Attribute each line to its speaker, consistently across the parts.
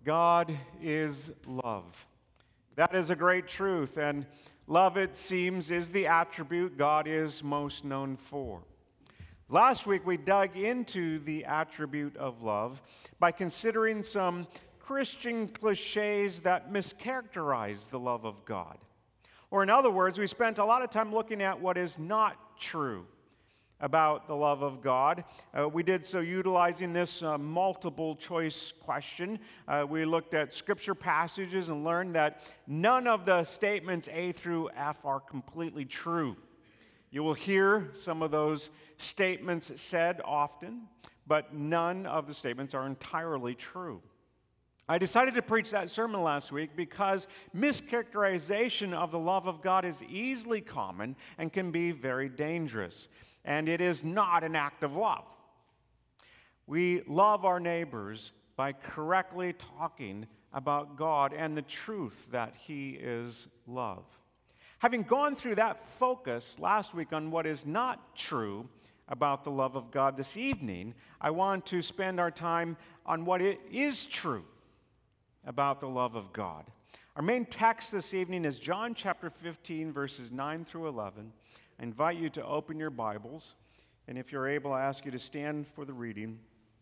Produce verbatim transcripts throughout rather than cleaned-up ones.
Speaker 1: God is love. That is a great truth, and love, it seems, is the attribute God is most known for. Last week, we dug into the attribute of love by considering some Christian cliches that mischaracterize the love of God. Or in other words, we spent a lot of time looking at what is not true about the love of God. Uh, we did so utilizing this uh, multiple choice question. Uh, we looked at scripture passages and learned that none of the statements A through F are completely true. You will hear some of those statements said often, but none of the statements are entirely true. I decided to preach that sermon last week because mischaracterization of the love of God is easily common and can be very dangerous. And it is not an act of love. We love our neighbors by correctly talking about God and the truth that He is love. Having gone through that focus last week on what is not true about the love of God, this evening, I want to spend our time on what it is true about the love of God. Our main text this evening is John chapter fifteen, verses nine through eleven. I invite you to open your Bibles, and if you're able, I ask you to stand for the reading.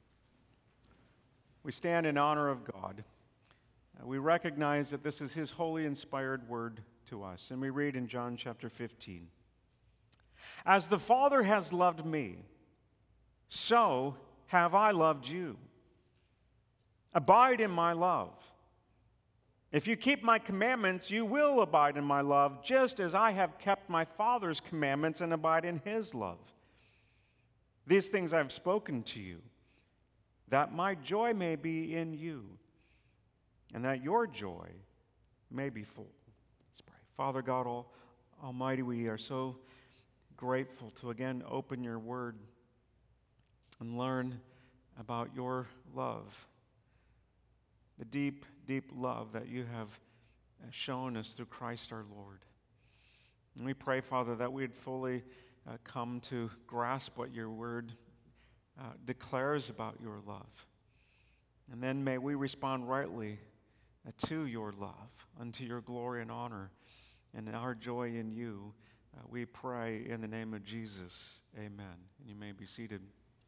Speaker 1: We stand in honor of God. Uh, we recognize that this is His holy, inspired word to us, and we read in John chapter fifteen. As the Father has loved me, so have I loved you. Abide in my love. If you keep my commandments, you will abide in my love, just as I have kept my Father's commandments and abide in His love. These things I have spoken to you, that my joy may be in you, and that your joy may be full. Let's pray. Father God All, Almighty, we are so grateful to again open your word and learn about your love. The deep, deep love that you have shown us through Christ our Lord. And we pray, Father, that we'd fully uh, come to grasp what your word uh, declares about your love. And then may we respond rightly uh, to your love, unto your glory and honor, and our joy in you. Uh, we pray in the name of Jesus. Amen. And you may be seated.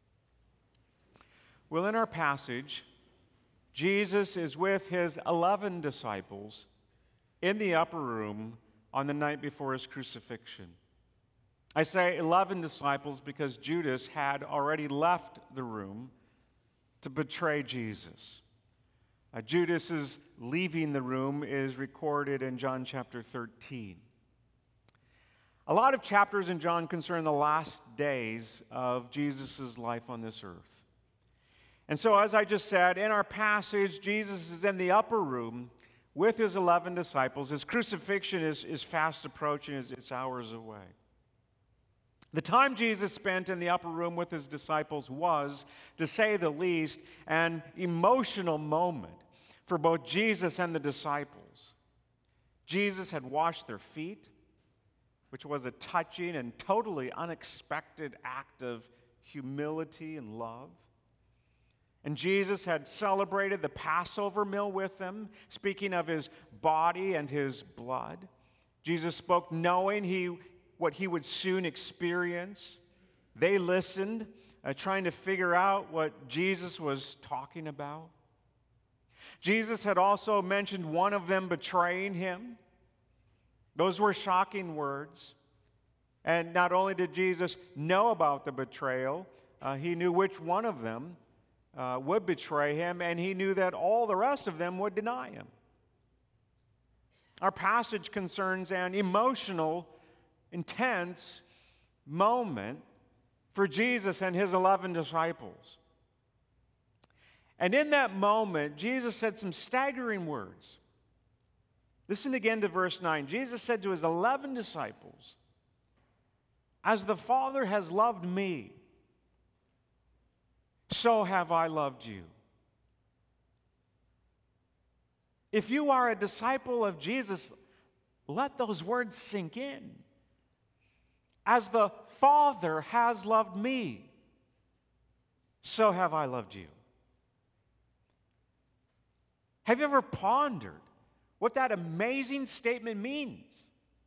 Speaker 1: Well, in our passage, Jesus is with his eleven disciples in the upper room on the night before his crucifixion. I say eleven disciples because Judas had already left the room to betray Jesus. Uh, Judas's leaving the room is recorded in John chapter thirteen. A lot of chapters in John concern the last days of Jesus' life on this earth. And so, as I just said, in our passage, Jesus is in the upper room with his eleven disciples. His crucifixion is, is fast approaching, it's, it's hours away. The time Jesus spent in the upper room with his disciples was, to say the least, an emotional moment for both Jesus and the disciples. Jesus had washed their feet, which was a touching and totally unexpected act of humility and love. And Jesus had celebrated the Passover meal with them, speaking of his body and his blood. Jesus spoke knowing he, what he would soon experience. They listened, uh, trying to figure out what Jesus was talking about. Jesus had also mentioned one of them betraying him. Those were shocking words. And not only did Jesus know about the betrayal, uh, he knew which one of them Uh, would betray him, and he knew that all the rest of them would deny him. Our passage concerns an emotional, intense moment for Jesus and his eleven disciples. And in that moment, Jesus said some staggering words. Listen again to verse nine. Jesus said to his eleven disciples, "As the Father has loved me, so have I loved you." If you are a disciple of Jesus, let those words sink in. As the Father has loved me, so have I loved you. Have you ever pondered what that amazing statement means?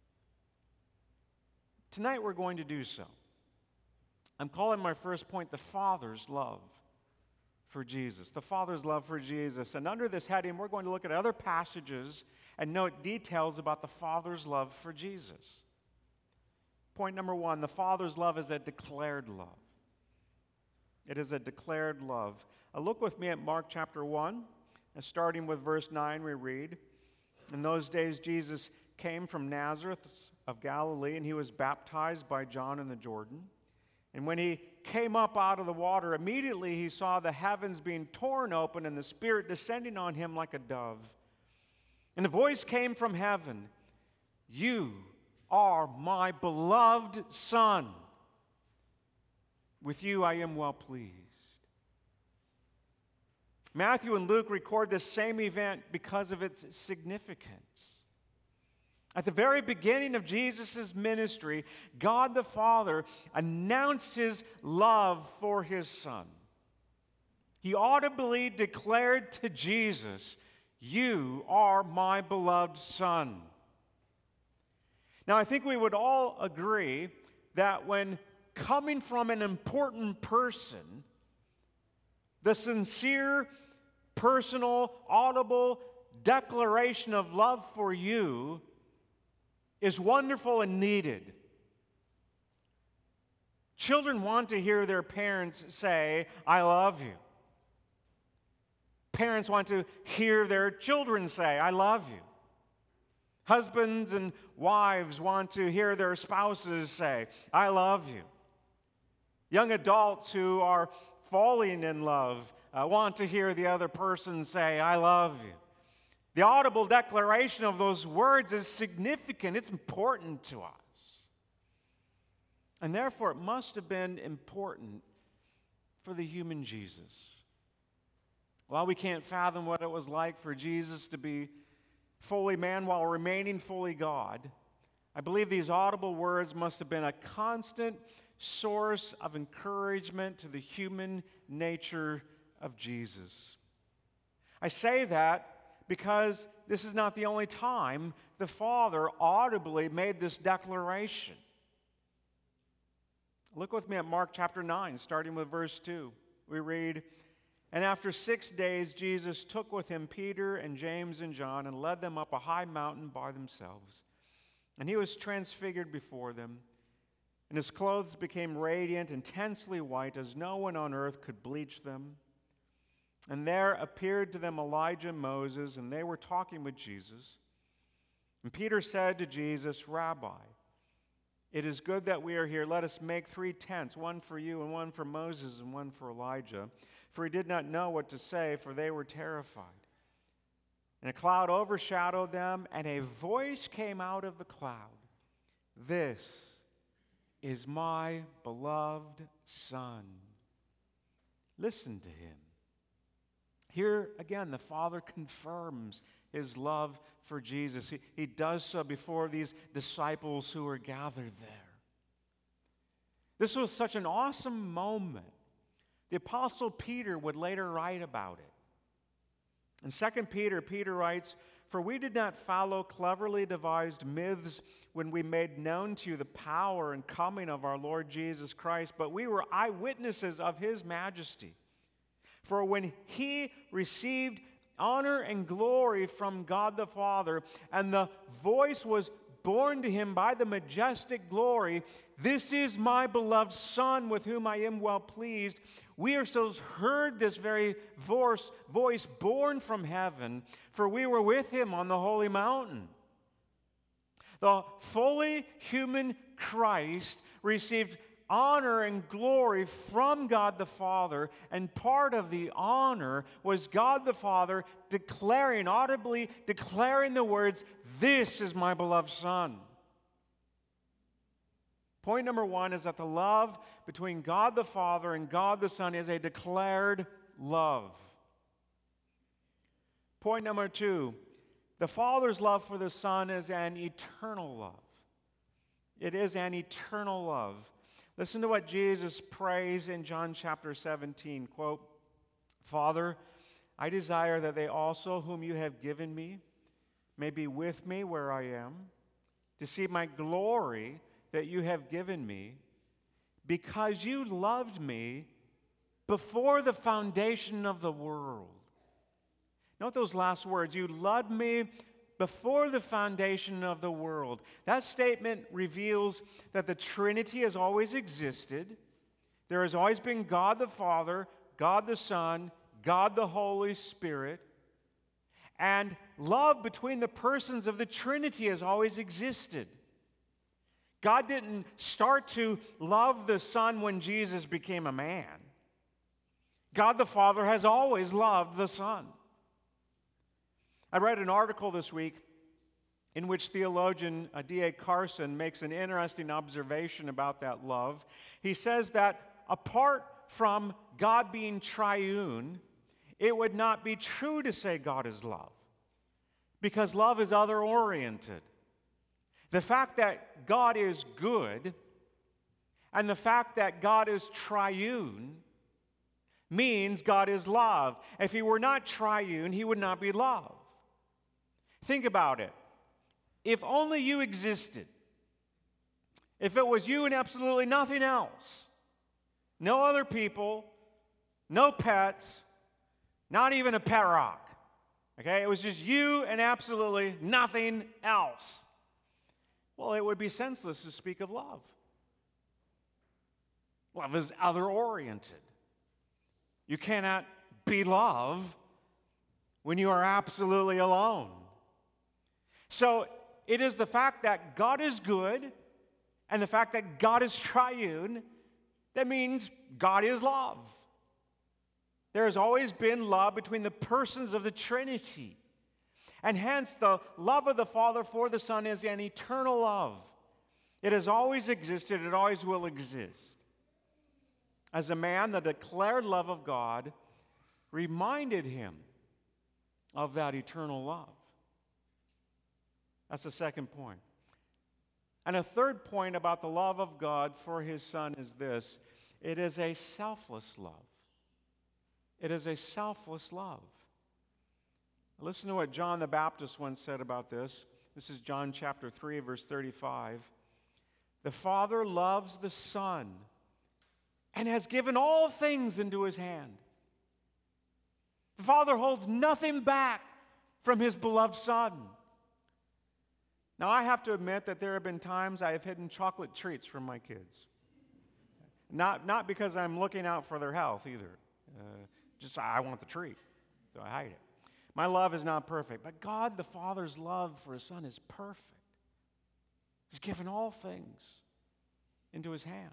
Speaker 1: Tonight we're going to do so. I'm calling my first point the Father's love for Jesus. The Father's love for Jesus. And under this heading, we're going to look at other passages and note details about the Father's love for Jesus. Point number one, the Father's love is a declared love. It is a declared love. Uh, look with me at Mark chapter one. And starting with verse nine, we read, "In those days Jesus came from Nazareth of Galilee, and he was baptized by John in the Jordan. And when he came up out of the water, immediately he saw the heavens being torn open and the Spirit descending on him like a dove. And a voice came from heaven, 'You are my beloved Son. With you I am well pleased.'" Matthew and Luke record this same event because of its significance. At the very beginning of Jesus' ministry, God the Father announced his love for his Son. He audibly declared to Jesus, "You are my beloved Son." Now, I think we would all agree that when coming from an important person, the sincere, personal, audible declaration of love for you is wonderful and needed. Children want to hear their parents say, "I love you." Parents want to hear their children say, "I love you." Husbands and wives want to hear their spouses say, "I love you." Young adults who are falling in love uh, want to hear the other person say, "I love you." The audible declaration of those words is significant. It's important to us. And therefore, it must have been important for the human Jesus. While we can't fathom what it was like for Jesus to be fully man while remaining fully God, I believe these audible words must have been a constant source of encouragement to the human nature of Jesus. I say that because this is not the only time the Father audibly made this declaration. Look with me at Mark chapter nine, starting with verse two. We read, "And after six days Jesus took with him Peter and James and John and led them up a high mountain by themselves. And he was transfigured before them, and his clothes became radiant, intensely white, as no one on earth could bleach them. And there appeared to them Elijah and Moses, and they were talking with Jesus. And Peter said to Jesus, 'Rabbi, it is good that we are here. Let us make three tents, one for you and one for Moses and one for Elijah.' For he did not know what to say, for they were terrified. And a cloud overshadowed them, and a voice came out of the cloud, 'This is my beloved Son. Listen to him.'" Here again, the Father confirms his love for Jesus. He, he does so before these disciples who were gathered there. This was such an awesome moment. The Apostle Peter would later write about it. In Second Peter, Peter writes, "For we did not follow cleverly devised myths when we made known to you the power and coming of our Lord Jesus Christ, but we were eyewitnesses of his majesty. For when he received honor and glory from God the Father, and the voice was borne to him by the majestic glory, 'This is my beloved Son, with whom I am well pleased,' we ourselves heard this very voice, voice born from heaven, for we were with him on the holy mountain." The fully human Christ received honor and glory from God the Father, and part of the honor was God the Father declaring, audibly declaring the words, "This is my beloved Son." Point number one is that the love between God the Father and God the Son is a declared love. Point number two, the Father's love for the Son is an eternal love. It is an eternal love. Listen to what Jesus prays in John chapter seventeen. Quote, "Father, I desire that they also, whom you have given me, may be with me where I am, to see my glory that you have given me, because you loved me before the foundation of the world. Note those last words. You loved me before the foundation of the world. That statement reveals that the Trinity has always existed. There has always been God the Father, God the Son, God the Holy Spirit. And love between the persons of the Trinity has always existed. God didn't start to love the Son when Jesus became a man. God the Father has always loved the Son. I read an article this week in which theologian D A Carson makes an interesting observation about that love. He says that apart from God being triune, it would not be true to say God is love, because love is other-oriented. The fact that God is good and the fact that God is triune means God is love. If he were not triune, he would not be love. Think about it. If only you existed, if it was you and absolutely nothing else, no other people, no pets, not even a pet rock, okay? It was just you and absolutely nothing else. Well, it would be senseless to speak of love. Love is other-oriented. You cannot be love when you are absolutely alone. So it is the fact that God is good and the fact that God is triune that means God is love. There has always been love between the persons of the Trinity. And hence, the love of the Father for the Son is an eternal love. It has always existed, it always will exist. As a man, the declared love of God reminded him of that eternal love. That's the second point. And a third point about the love of God for his Son is this: it is a selfless love. It is a selfless love. Listen to what John the Baptist once said about this. This is John chapter three, verse thirty-five. The Father loves the Son and has given all things into his hand. The Father holds nothing back from his beloved Son. Now, I have to admit that there have been times I have hidden chocolate treats from my kids. Not, not because I'm looking out for their health either. Uh, just I want the treat, so I hide it. My love is not perfect, but God the Father's love for his Son is perfect. He's given all things into his hands.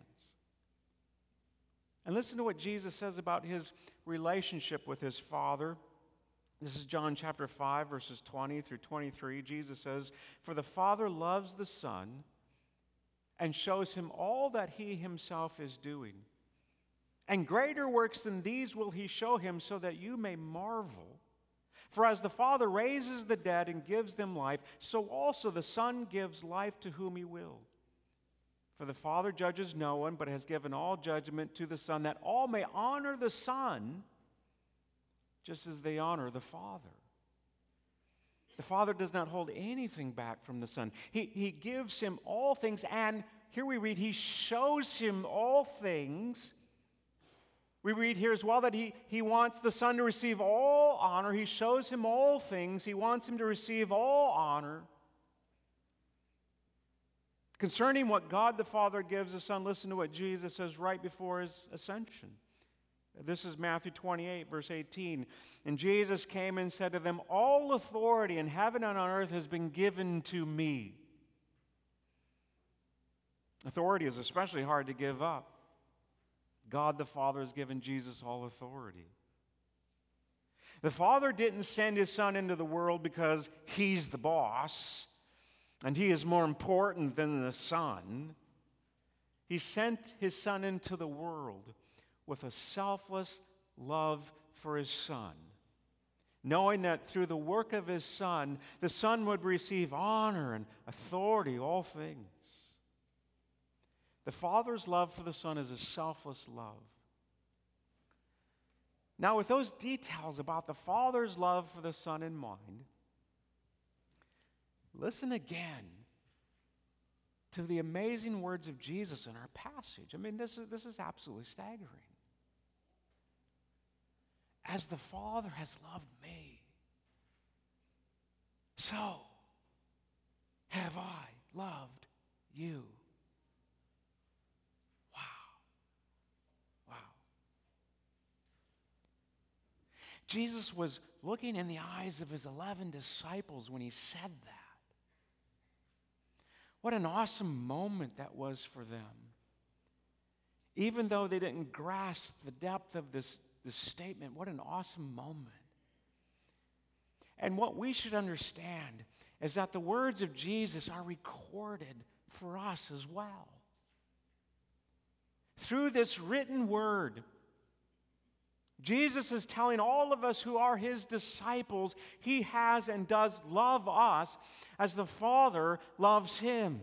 Speaker 1: And listen to what Jesus says about his relationship with his Father. This is John chapter five, verses twenty through twenty-three. Jesus says, "For the Father loves the Son and shows him all that he himself is doing. And greater works than these will he show him, so that you may marvel. For as the Father raises the dead and gives them life, so also the Son gives life to whom he will. For the Father judges no one, but has given all judgment to the Son, that all may honor the Son just as they honor the Father." The Father does not hold anything back from the Son. He, he gives him all things, and here we read, he shows him all things. We read here as well that he, he wants the Son to receive all honor. He shows him all things. He wants him to receive all honor. Concerning what God the Father gives the Son, listen to what Jesus says right before his ascension. This is Matthew twenty-eight, verse eighteen. "And Jesus came and said to them, all authority in heaven and on earth has been given to me." Authority is especially hard to give up. God the Father has given Jesus all authority. The Father didn't send his Son into the world because he's the boss and he is more important than the Son. He sent his Son into the world with a selfless love for his Son, knowing that through the work of his Son, the Son would receive honor and authority, all things. The Father's love for the Son is a selfless love. Now, with those details about the Father's love for the Son in mind, listen again to the amazing words of Jesus in our passage. I mean, this is, this is absolutely staggering. As the Father has loved me, so have I loved you. Wow. Wow. Jesus was looking in the eyes of his eleven disciples when he said that. What an awesome moment that was for them. Even though they didn't grasp the depth of this, this statement, what an awesome moment. And what we should understand is that the words of Jesus are recorded for us as well. Through this written word, Jesus is telling all of us who are his disciples, he has and does love us as the Father loves him.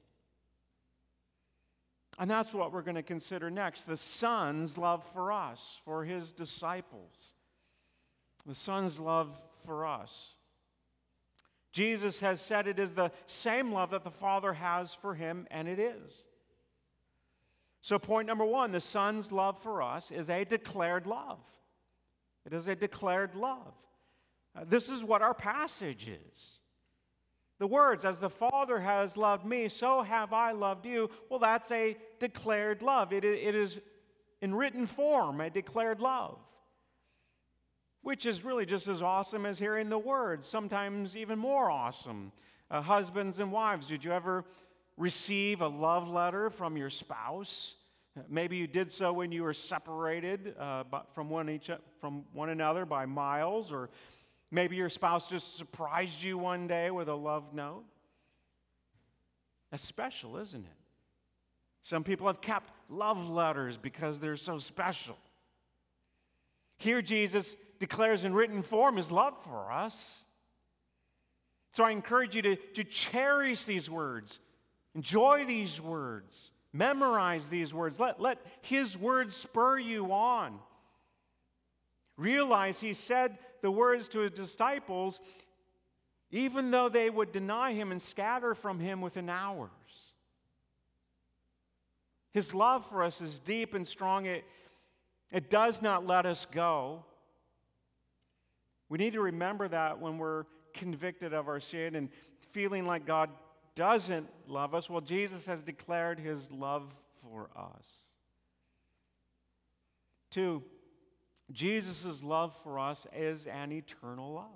Speaker 1: And that's what we're going to consider next, the Son's love for us, for his disciples. The Son's love for us. Jesus has said it is the same love that the Father has for him, and it is. So point number one, the Son's love for us is a declared love. It is a declared love. Uh, this is what our passage is. The words, as the Father has loved me, so have I loved you. Well, that's a declared love. It, it is in written form, a declared love. Which is really just as awesome as hearing the words, sometimes even more awesome. Uh, husbands and wives, did you ever receive a love letter from your spouse? Maybe you did so when you were separated uh, from, one each, from one another by miles, or maybe your spouse just surprised you one day with a love note. That's special, isn't it? Some people have kept love letters because they're so special. Here Jesus declares in written form his love for us. So I encourage you to, to cherish these words, enjoy these words, memorize these words. Let, let his words spur you on. Realize he said the words to his disciples even though they would deny him and scatter from him within hours. His love for us is deep and strong. It, it does not let us go. We need to remember that when we're convicted of our sin and feeling like God doesn't love us. Well, Jesus has declared his love for us. Two, Jesus' love for us is an eternal love.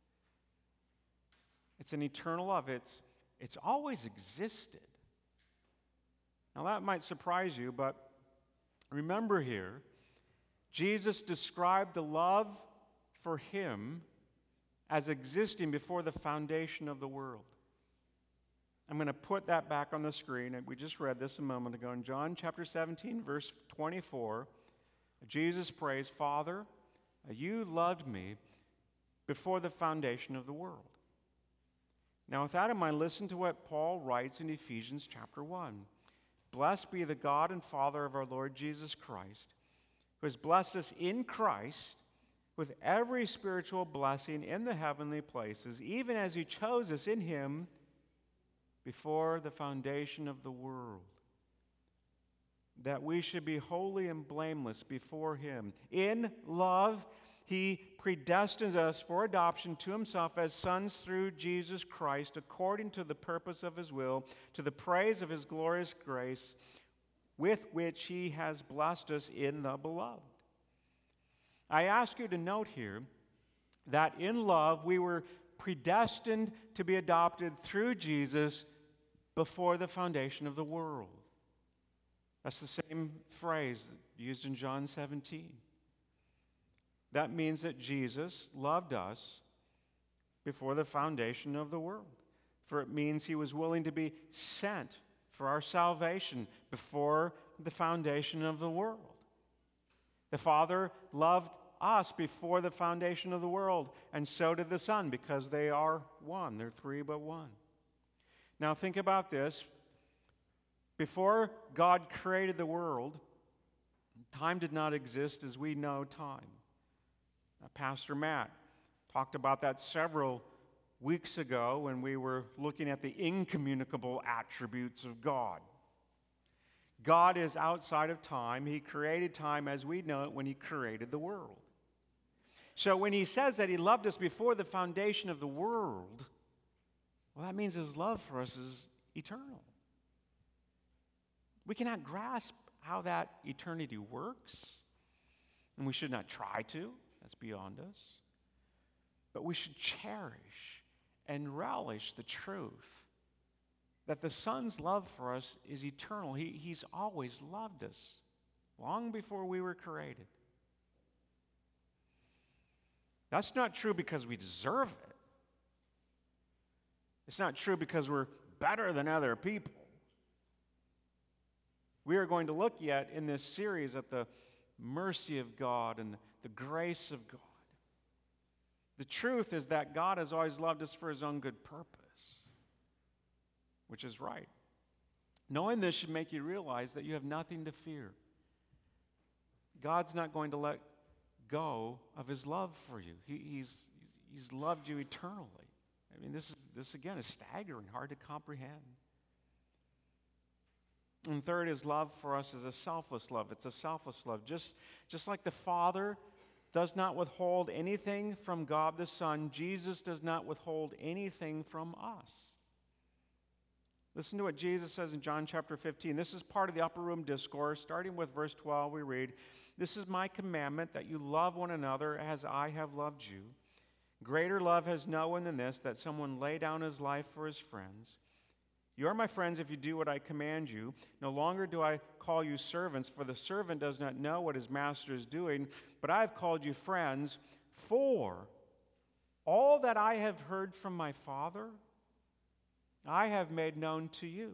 Speaker 1: It's an eternal love. It's, it's always existed. Now that might surprise you, but remember here, Jesus described the love for him as existing before the foundation of the world. I'm going to put that back on the screen. We just read this a moment ago. In John chapter seventeen, verse twenty-four, Jesus prays, Father, you loved me before the foundation of the world. Now with that in mind, listen to what Paul writes in Ephesians chapter one. Blessed be the God and Father of our Lord Jesus Christ, who has blessed us in Christ with every spiritual blessing in the heavenly places, even as he chose us in him before the foundation of the world, that we should be holy and blameless before him. In love, he predestines us for adoption to himself as sons through Jesus Christ, according to the purpose of his will, to the praise of his glorious grace, with which he has blessed us in the beloved. I ask you to note here that in love we were predestined to be adopted through Jesus before the foundation of the world. That's the same phrase used in John seventeen. That means that Jesus loved us before the foundation of the world. For it means he was willing to be sent for our salvation before the foundation of the world. The Father loved us before the foundation of the world, and so did the Son, because they are one. They're three but one. Now think about this. Before God created the world, time did not exist as we know time. Uh, Pastor Matt talked about that several weeks ago when we were looking at the incommunicable attributes of God. God is outside of time. He created time as we know it when He created the world. So when He says that He loved us before the foundation of the world, well, that means His love for us is eternal. We cannot grasp how that eternity works, and we should not try to. That's beyond us. But we should cherish and relish the truth that the Son's love for us is eternal. He, he's always loved us, long before we were created. That's not true because we deserve it. It's not true because we're better than other people. We are going to look yet in this series at the mercy of God and the grace of God. The truth is that God has always loved us for His own good purpose, which is right. Knowing this should make you realize that you have nothing to fear. God's not going to let go of His love for you. He, he's, he's loved you eternally. I mean, this, is, this again is staggering, hard to comprehend. And third, His love for us is a selfless love. It's a selfless love. Just, just like the Father does not withhold anything from God the Son, Jesus does not withhold anything from us. Listen to what Jesus says in John chapter fifteen. This is part of the upper room discourse. Starting with verse twelve, we read, "This is my commandment, that you love one another as I have loved you. Greater love has no one than this, that someone lay down his life for his friends. You are my friends if you do what I command you. No longer do I call you servants, for the servant does not know what his master is doing, but I have called you friends, for all that I have heard from my Father, I have made known to you.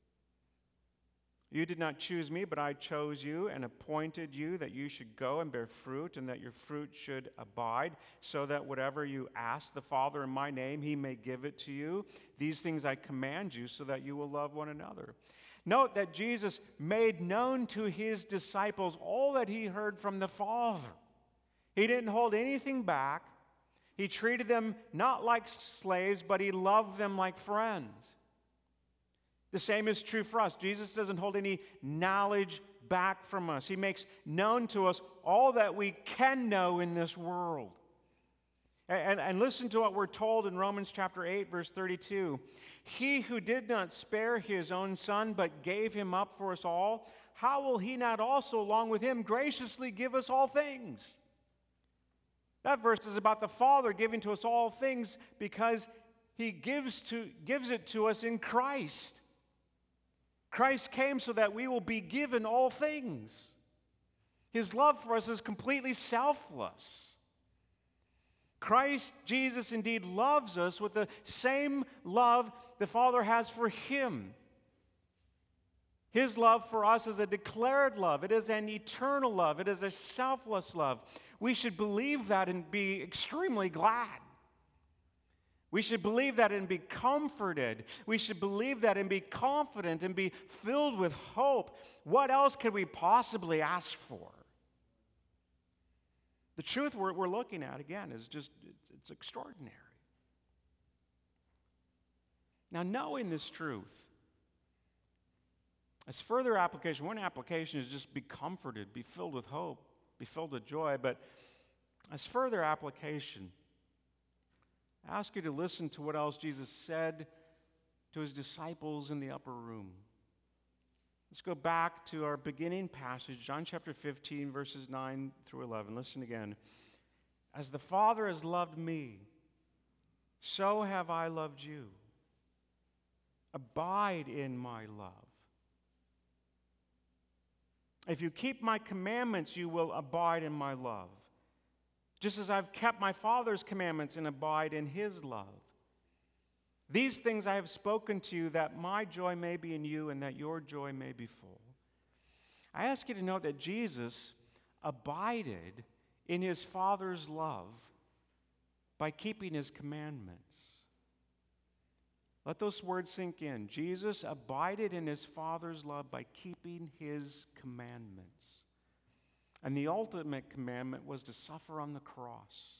Speaker 1: You did not choose me, but I chose you and appointed you that you should go and bear fruit, and that your fruit should abide, so that whatever you ask the Father in my name, He may give it to you. These things I command you, so that you will love one another." Note that Jesus made known to His disciples all that He heard from the Father. He didn't hold anything back. He treated them not like slaves, but He loved them like friends. The same is true for us. Jesus doesn't hold any knowledge back from us. He makes known to us all that we can know in this world. And, and listen to what we're told in Romans chapter eight, verse thirty-two. "He who did not spare His own Son, but gave Him up for us all, how will He not also, along with Him, graciously give us all things?" That verse is about the Father giving to us all things because He gives, to, gives it to us in Christ. Christ came so that we will be given all things. His love for us is completely selfless. Christ Jesus indeed loves us with the same love the Father has for Him. His love for us is a declared love. It is an eternal love. It is a selfless love. We should believe that and be extremely glad. We should believe that and be comforted. We should believe that and be confident and be filled with hope. What else could we possibly ask for? The truth we're, we're looking at, again, is just, it's extraordinary. Now, knowing this truth, as further application, one application is just be comforted, be filled with hope, be filled with joy, but as further application, I ask you to listen to what else Jesus said to His disciples in the upper room. Let's go back to our beginning passage, John chapter fifteen, verses nine through eleven. Listen again. "As the Father has loved me, so have I loved you. Abide in my love. If you keep my commandments, you will abide in my love, just as I've kept my Father's commandments and abide in His love. These things I have spoken to you, that my joy may be in you and that your joy may be full." I ask you to note that Jesus abided in His Father's love by keeping His commandments. Let those words sink in. Jesus abided in His Father's love by keeping His commandments. And the ultimate commandment was to suffer on the cross.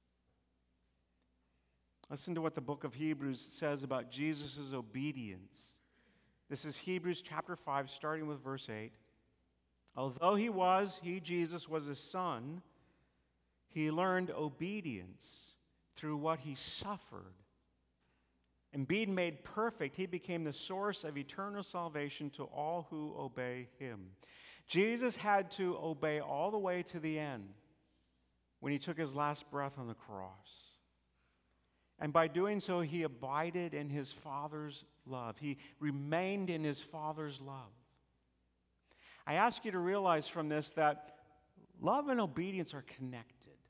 Speaker 1: Listen to what the book of Hebrews says about Jesus' obedience. This is Hebrews chapter five, starting with verse eight. Although he was, he, Jesus, was a son, he learned obedience through what he suffered. And being made perfect, he became the source of eternal salvation to all who obey him. Jesus had to obey all the way to the end when he took his last breath on the cross. And by doing so, he abided in his Father's love. He remained in his Father's love. I ask you to realize from this that love and obedience are connected.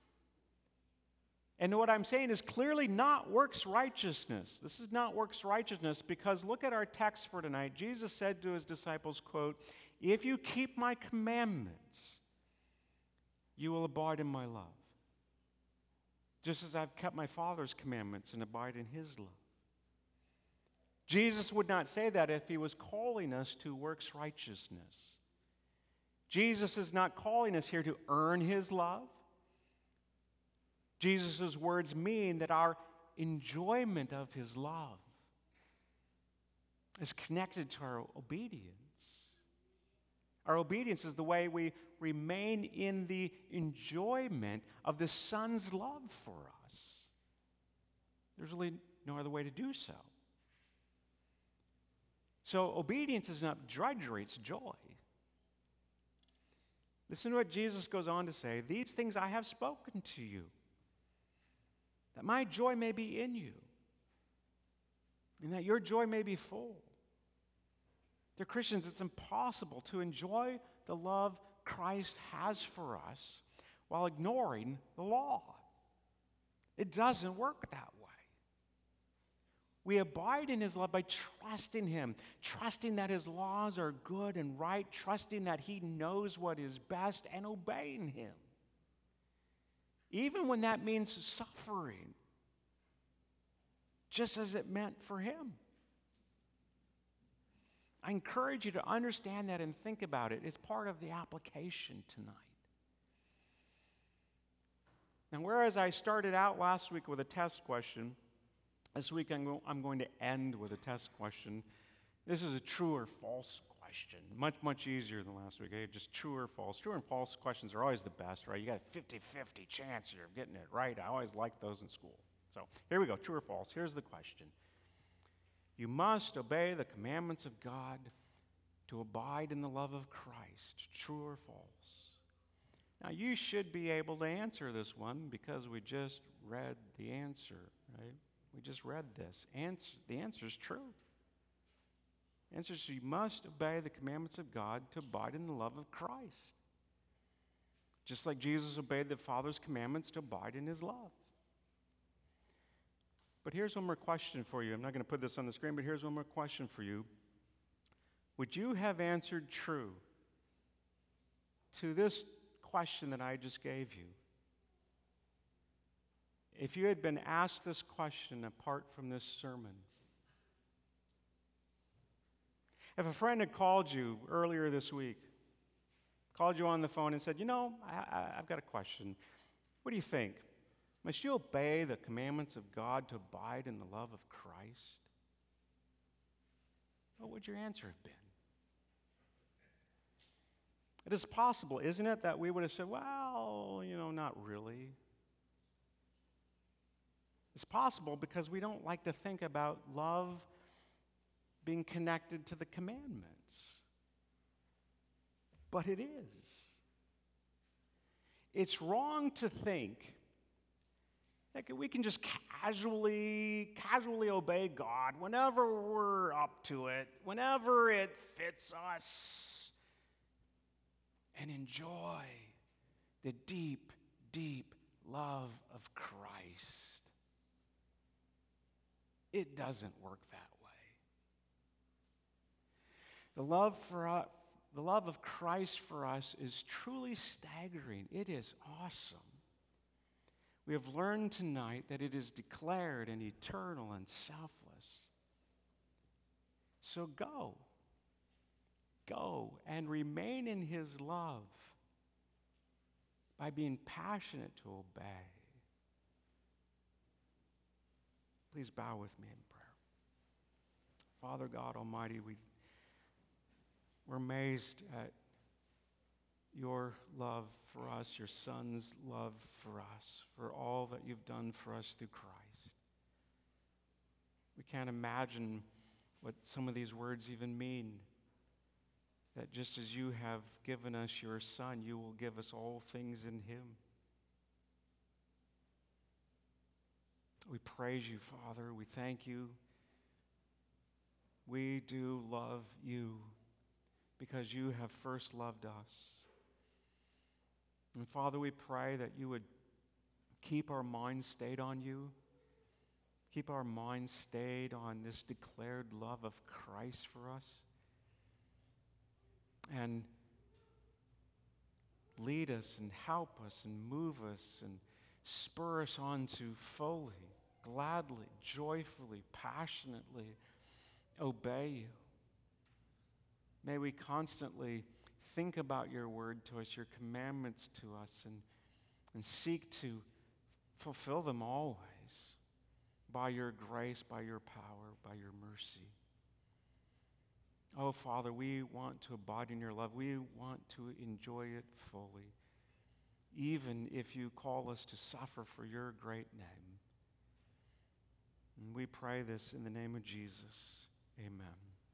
Speaker 1: And what I'm saying is clearly not works righteousness. This is not works righteousness because look at our text for tonight. Jesus said to his disciples, quote, "If you keep my commandments, you will abide in my love, just as I've kept my Father's commandments and abide in his love." Jesus would not say that if he was calling us to works righteousness. Jesus is not calling us here to earn his love. Jesus' words mean that our enjoyment of his love is connected to our obedience. Our obedience is the way we remain in the enjoyment of the Son's love for us. There's really no other way to do so. So obedience is not drudgery, it's joy. Listen to what Jesus goes on to say. "These things I have spoken to you, that my joy may be in you, and that your joy may be full." Dear Christians, it's impossible to enjoy the love Christ has for us while ignoring the law. It doesn't work that way. We abide in his love by trusting him, trusting that his laws are good and right, trusting that he knows what is best, and obeying him, even when that means suffering, just as it meant for him. I encourage you to understand that and think about it. It's part of the application tonight. Now, whereas I started out last week with a test question, this week I'm, go- I'm going to end with a test question. This is a true or false question. Much, much easier than last week. Eh? Just true or false. True and false questions are always the best, right? You got a fifty-fifty chance you're getting it right. I always liked those in school. So here we go, true or false. Here's the question. You must obey the commandments of God to abide in the love of Christ. True or false? Now, you should be able to answer this one because we just read the answer, right? We just read this. Answer, the answer is true. The answer is you must obey the commandments of God to abide in the love of Christ. Just like Jesus obeyed the Father's commandments to abide in his love. But here's one more question for you. I'm not going to put this on the screen, but here's one more question for you. Would you have answered true to this question that I just gave you if you had been asked this question apart from this sermon? If a friend had called you earlier this week, called you on the phone and said, you know, I, I, I've got a question. What do you think? Must you obey the commandments of God to abide in the love of Christ? What would your answer have been? It is possible, isn't it, that we would have said, well, you know, not really. It's possible because we don't like to think about love being connected to the commandments. But it is. It's wrong to think that we can just casually, casually obey God whenever we're up to it, whenever it fits us, and enjoy the deep, deep love of Christ. It doesn't work that way. The love for us, the love of Christ for us is truly staggering. It is awesome. We have learned tonight that it is declared and eternal and selfless. So go. Go and remain in his love by being passionate to obey. Please bow with me in prayer. Father God Almighty, we, we're amazed at your love for us, your Son's love for us, for all that you've done for us through Christ. We can't imagine what some of these words even mean. That just as you have given us your Son, you will give us all things in him. We praise you, Father. We thank you. We do love you because you have first loved us. And Father, we pray that you would keep our minds stayed on you. Keep our minds stayed on this declared love of Christ for us. And lead us and help us and move us and spur us on to fully, gladly, joyfully, passionately obey you. May we constantly think about your word to us, your commandments to us, and, and seek to fulfill them always by your grace, by your power, by your mercy. Oh, Father, we want to abide in your love. We want to enjoy it fully, even if you call us to suffer for your great name. And we pray this in the name of Jesus. Amen.